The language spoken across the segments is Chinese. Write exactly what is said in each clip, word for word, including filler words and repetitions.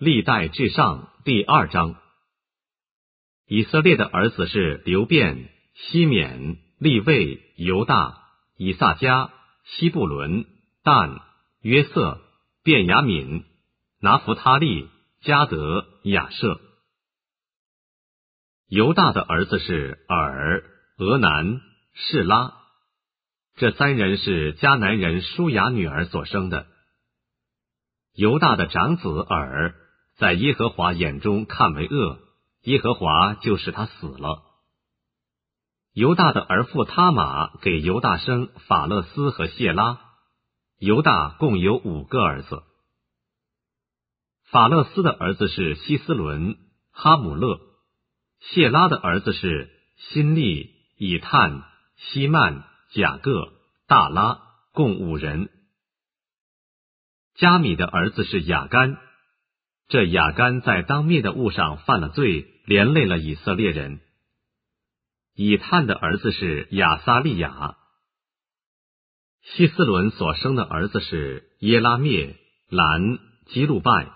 历代至上第二章。以色列的儿子是流便、西缅、利未、犹大、以萨迦、西布伦、但、约瑟、便雅悯、拿弗他利、迦得、亚舍。犹大的儿子是尔、俄南、示拉，这三人是迦南人舒雅女儿所生的。犹大的长子尔在耶和华眼中看为恶，耶和华就使他死了。犹大的儿妇他玛给犹大生法勒斯和谢拉，犹大共有五个儿子。法勒斯的儿子是希斯伦、哈姆勒，谢拉的儿子是辛利、以探、希曼、甲各、大拉，共五人。加米的儿子是雅干，这雅干在当灭的物上犯了罪，连累了以色列人。以探的儿子是亚撒利雅。希斯伦所生的儿子是耶拉灭、兰、基路拜。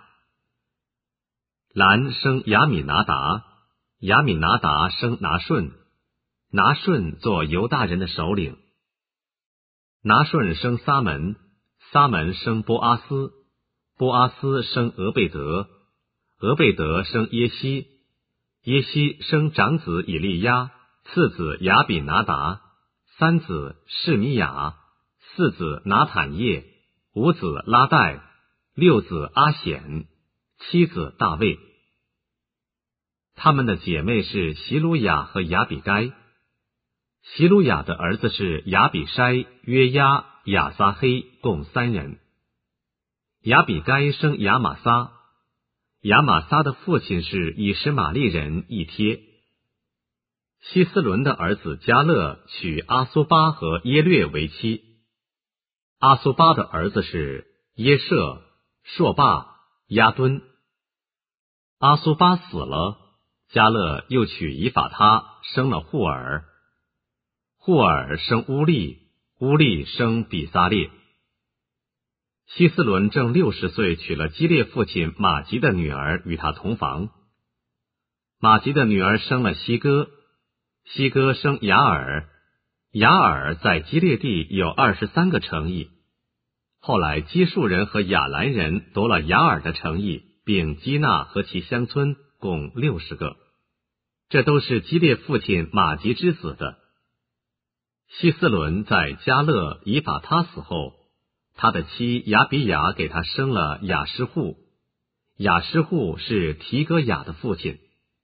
兰生亚米拿达，亚米拿达生拿顺，拿顺做犹大人的首领。拿顺生撒门，撒门生波阿斯，波阿斯生俄贝德，俄贝德生耶西，耶西生长子以利亚，次子亚比拿达，三子示米亚，四子拿坦叶，五子拉代，六子阿显，七子大卫。他们的姐妹是席鲁雅和亚比该。席鲁雅的儿子是亚比筛、约押、亚撒黑，共三人。亚比该生亚玛撒，亚玛撒的父亲是以实玛利人以帖。希斯伦的儿子迦勒娶阿苏巴和耶略为妻。阿苏巴的儿子是耶舍、朔巴、亚敦。阿苏巴死了，迦勒又娶以法他，生了户尔。户尔生乌利，乌利生比撒列。希斯伦正六十岁，娶了基列父亲马吉的女儿，与他同房。马吉的女儿生了西哥，西哥生雅尔，雅尔在基列地有二十三个城邑。后来基述人和亚兰人夺了雅尔的城邑，并基纳和其乡村，共六十个。这都是基列父亲马吉之子的。希斯伦在迦勒以法他死后，他的妻亚比雅给他生了雅施户，雅施户是提戈雅的父亲。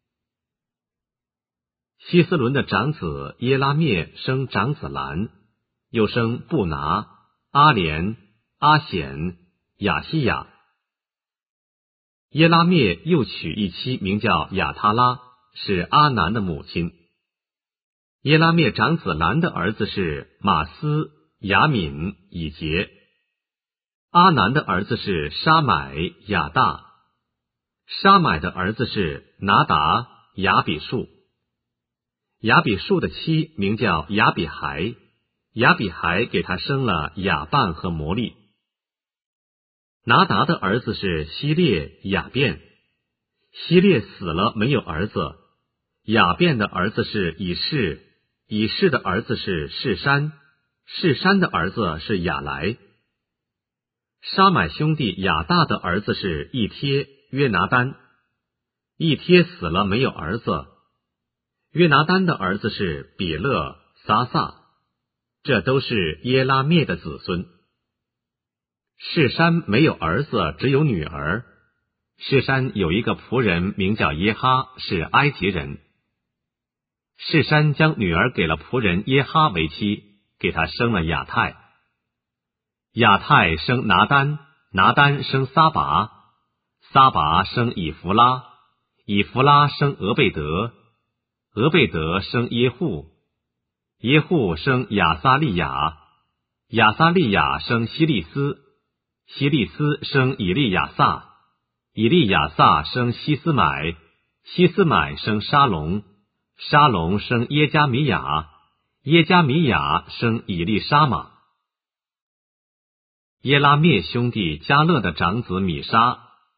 希斯伦的长子耶拉灭生长子兰，又生布拿、阿莲、阿显、亚西亚。耶拉灭又娶一妻，名叫亚他拉，是阿南的母亲。耶拉灭长子兰的儿子是马斯、雅敏、以杰。阿南的儿子是沙买、亚大。沙买的儿子是拿达、亚比树。亚比树的妻名叫亚比孩，亚比孩给他生了亚半和摩利。拿达的儿子是希列、亚便。希列死了，没有儿子。亚便的儿子是以士，以士的儿子是士山，士山的儿子是亚来。沙买兄弟亚大的儿子是以帖、约拿单。以帖死了，没有儿子。约拿单的儿子是比勒、撒撒，这都是耶拉灭的子孙。士山没有儿子，只有女儿。士山有一个仆人名叫耶哈，是埃及人。士山将女儿给了仆人耶哈为妻，给他生了亚太。亚太生拿单，拿单生撒拔，撒拔生以弗拉，以弗拉生俄贝德，俄贝德生耶户，耶户生亚撒利雅，亚撒利雅生希利斯，希利斯生以利亚撒，以利亚撒生希斯买，希斯买生沙龙，沙龙生耶加米亚，耶加米亚生以利沙玛。耶拉灭兄弟迦勒的长子米沙，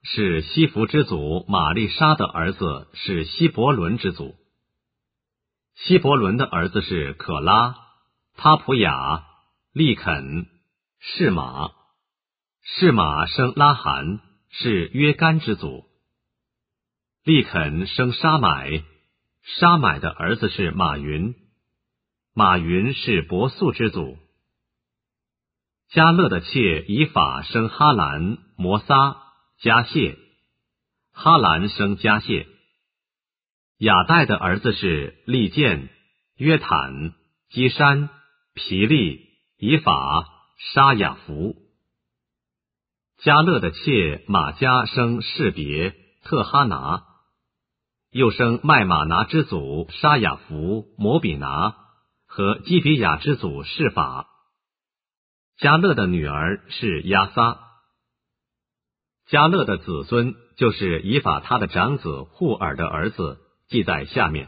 是西弗之祖玛丽莎的儿子，是希伯伦之祖。希伯伦的儿子是可拉、他普雅、利肯、示玛。示玛生拉罕，是约干之祖。利肯生沙买，沙买的儿子是马云，马云是伯素之祖。迦勒的妾以法生哈兰、摩撒、迦谢，哈兰生迦谢。亚代的儿子是利剑、约坦、基珊、皮利、以法、沙雅弗。迦勒的妾玛迦生士别、特哈拿，又生麦玛拿之祖沙雅弗、摩比拿和基比亚之祖示法。迦勒的女儿是亚撒。迦勒的子孙就是以法他的长子户尔的儿子，记在下面。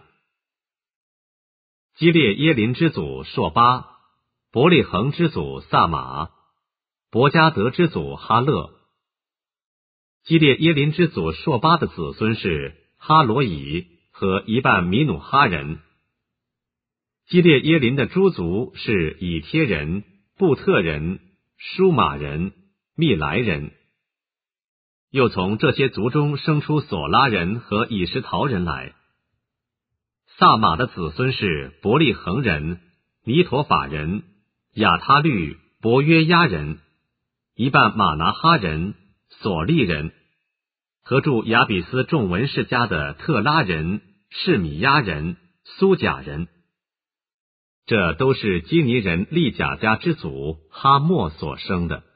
基列耶林之祖朔巴，伯利恒之祖萨马，伯加德之祖哈勒。基列耶林之祖朔巴的子孙是哈罗以和一半米努哈人。基列耶林的诸族是以帖人、布特人、舒马人、密来人。又从这些族中生出索拉人和以实陶人来。萨马的子孙是伯利恒人、尼陀法人、亚他律、伯约亚人、一半马拿哈人、索利人，和住亚比斯众文士家的特拉人、示米亚人、苏甲人。这都是基尼人利甲家之祖哈莫所生的。